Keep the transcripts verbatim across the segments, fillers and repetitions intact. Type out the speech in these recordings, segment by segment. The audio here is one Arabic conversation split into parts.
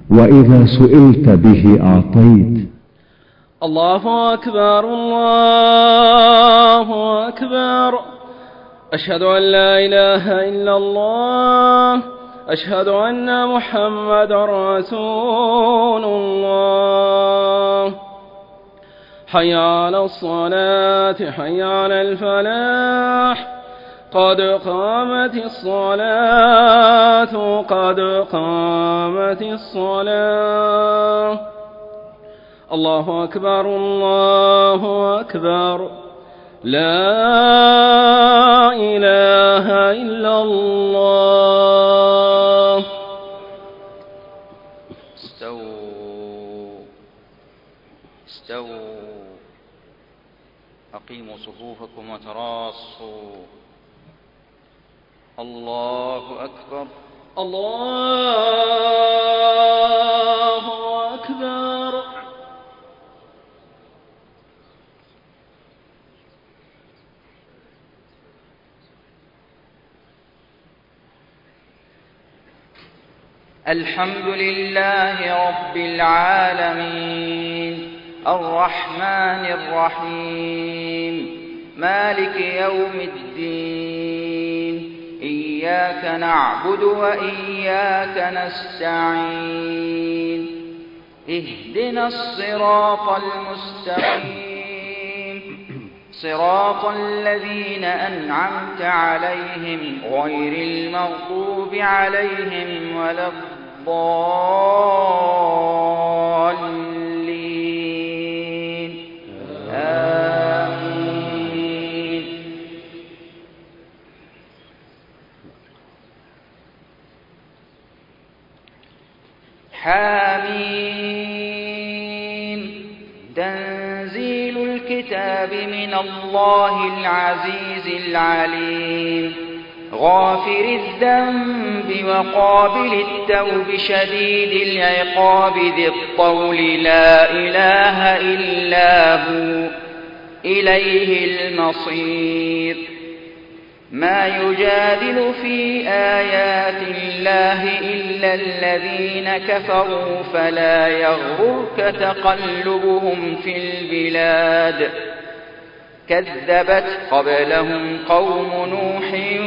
وإذا سئلت به أعطيت. الله أكبر الله أكبر. أشهد أن لا إله إلا الله. أشهد أن محمد رسول الله. حي على الصلاة حي على الفلاح. قد قامت الصلاة قد قامت الصلاة. الله أكبر الله أكبر. لا إله إلا الله. استووا استووا أقيموا صفوفكم وتراصوا. الله أكبر الله أكبر. الحمد لله رب العالمين الرحمن الرحيم مالك يوم الدين. إياك نعبد وإياك نستعين. اهدنا الصراط المستقيم صراط الذين أنعمت عليهم غير المغضوب عليهم ولا الضالين. آمين. حاميم. تنزيل الكتاب من الله العزيز العليم غافر الذنب وقابل التوب شديد العقاب ذي الطول لا إله إلا هو إليه المصير. ما يجادل في آيات الله إلا الذين كفروا فلا يغررك تقلبهم في البلاد. كذبت قبلهم قوم نوح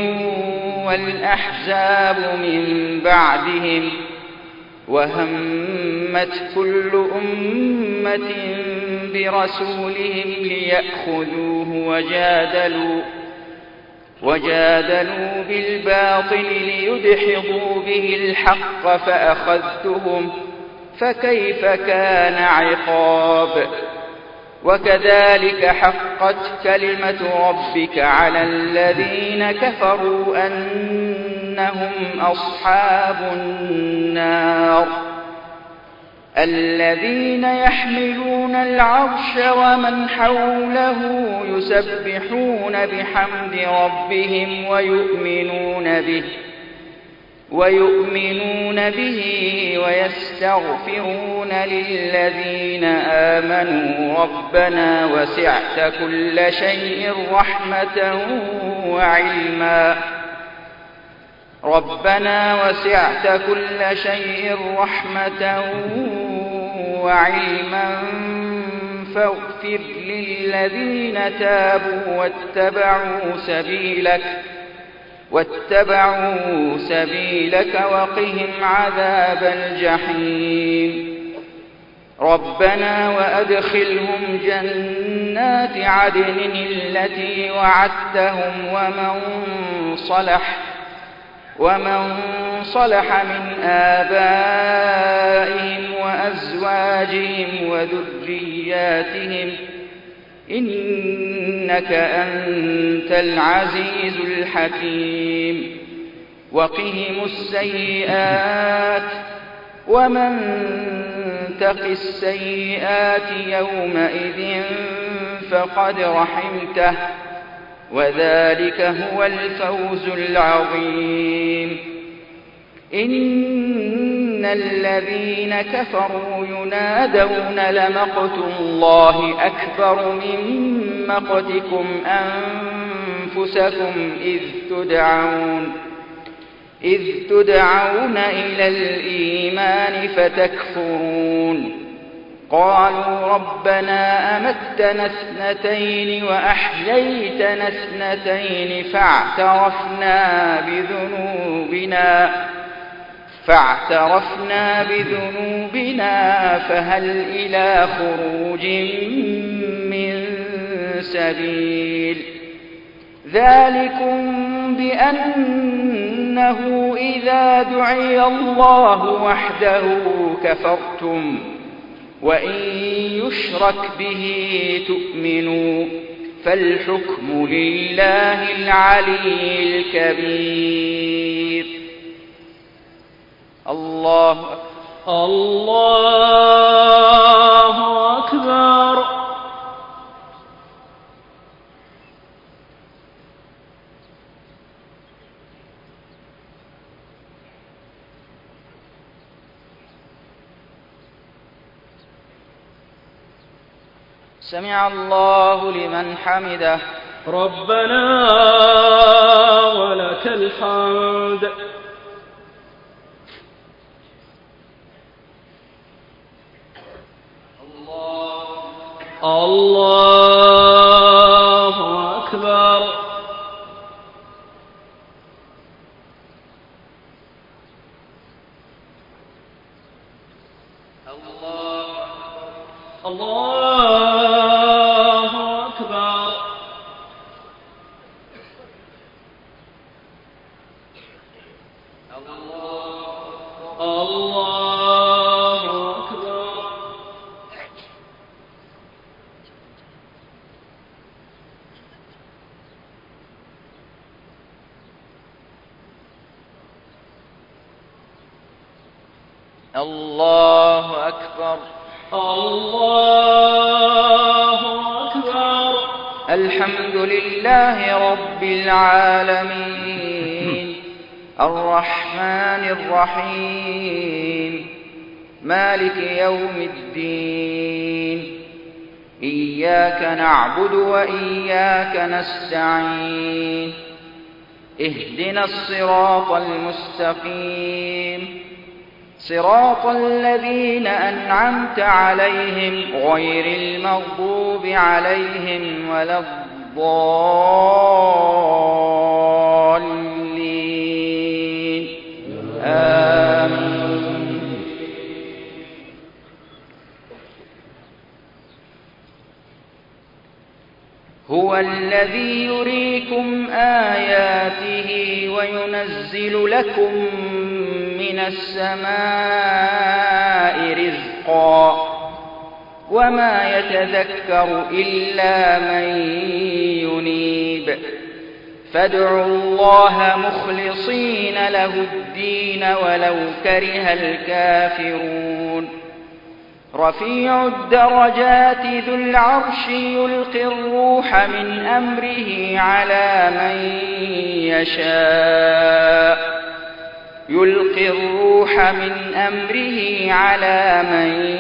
والأحزاب من بعدهم وهمت كل أمة برسولهم ليأخذوه وجادلوا وجادلوا بالباطل ليدحضوا به الحق فأخذتهم فكيف كان عقاب. وكذلك حقت كلمة ربك على الذين كفروا أنهم أصحاب النار. الذين يحملون العرش ومن حوله يسبحون بحمد ربهم ويؤمنون به ويؤمنون به ويستغفرون للذين آمنوا ربنا وسعت كل شيء رحمة وعلما ربنا وسعت كل شيء رحمة وعلما فاغفر للذين تابوا واتبعوا سبيلك واتبعوا سبيلك وقهم عذاب الجحيم. ربنا وأدخلهم جنات عدن التي وعدتهم ومن صلح ومن صلح من آبائهم وأزواجهم وذرياتهم إنك أنت العزيز الحكيم. وقهم السيئات ومن تق السيئات يومئذ فقد رحمته وذلك هو الفوز العظيم. إن الذين كفروا ينادون لمقت الله أكبر من مقتكم أنفسكم إذ تدعون إذ تدعون إلى الإيمان فتكفرون قالوا ربنا أمتنا اثنتين وأحييتنا اثنتين فاعترفنا بذنوبنا فاعترفنا بذنوبنا فهل إلى خروج من سبيل ذلكم بأنه إذا دعي الله وحده كفرتم وإن يشرك به تؤمنوا فالحكم لله العلي الكبير. الله الله أكبر. سمع الله لمن حمده. ربنا ولك الحمد. الله أكبر. الله أكبر. الله أكبر. الله أكبر. الله أكبر. الحمد لله رب العالمين الرحمن الرحيم مالك يوم الدين إياك نعبد وإياك نستعين اهدنا الصراط المستقيم صراط الذين أنعمت عليهم غير المغضوب عليهم ولا الضالين آمين. هو الذي يريكم آياته وينزل لكم من السماء رزقا وما يتذكر إلا من ينيب فادعوا الله مخلصين له الدين ولو كره الكافرون. رفيع الدرجات ذو العرش يلقي الروح من أمره على من يشاء يلقي الروح من أمره على من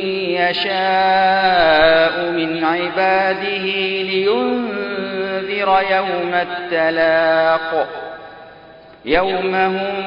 يشاء من عباده لينذر يوم التلاق يوم هم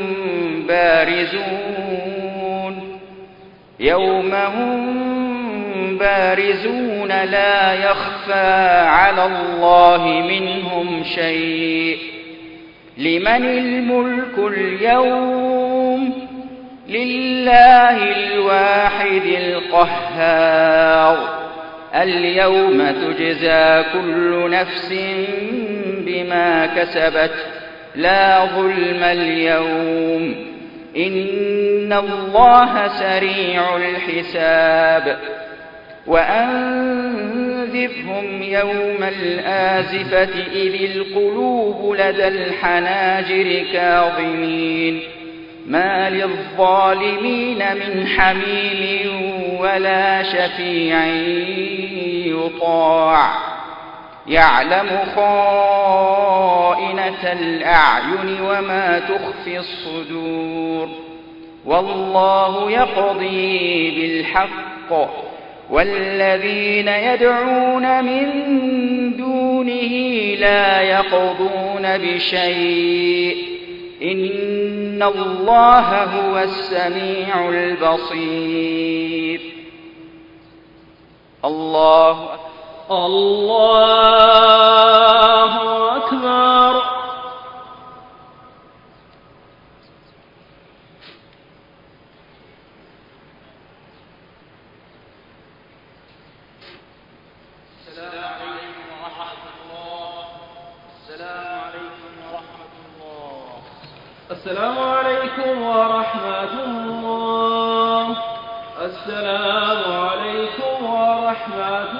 بارزون يوم هم بارزون لا يخفى على الله منهم شيء. لمن الملك اليوم لله الواحد القهار. اليوم تجزى كل نفس بما كسبت لا ظلم اليوم إن الله سريع الحساب. وأنذرهم يوم الآزفة إذ القلوب لدى الحناجر كاظمين ما للظالمين من حميم ولا شفيع يطاع يعلم خائنة الأعين وما تخفي الصدور. والله يقضي بالحق والذين يدعون من دونه لا يقضون بشيء إن الله هو السميع البصير. الله الله أكبر. السلام عليكم ورحمة الله. السلام عليكم ورحمة الله. السلام عليكم ورحمة الله. السلام عليكم ورحمة الله.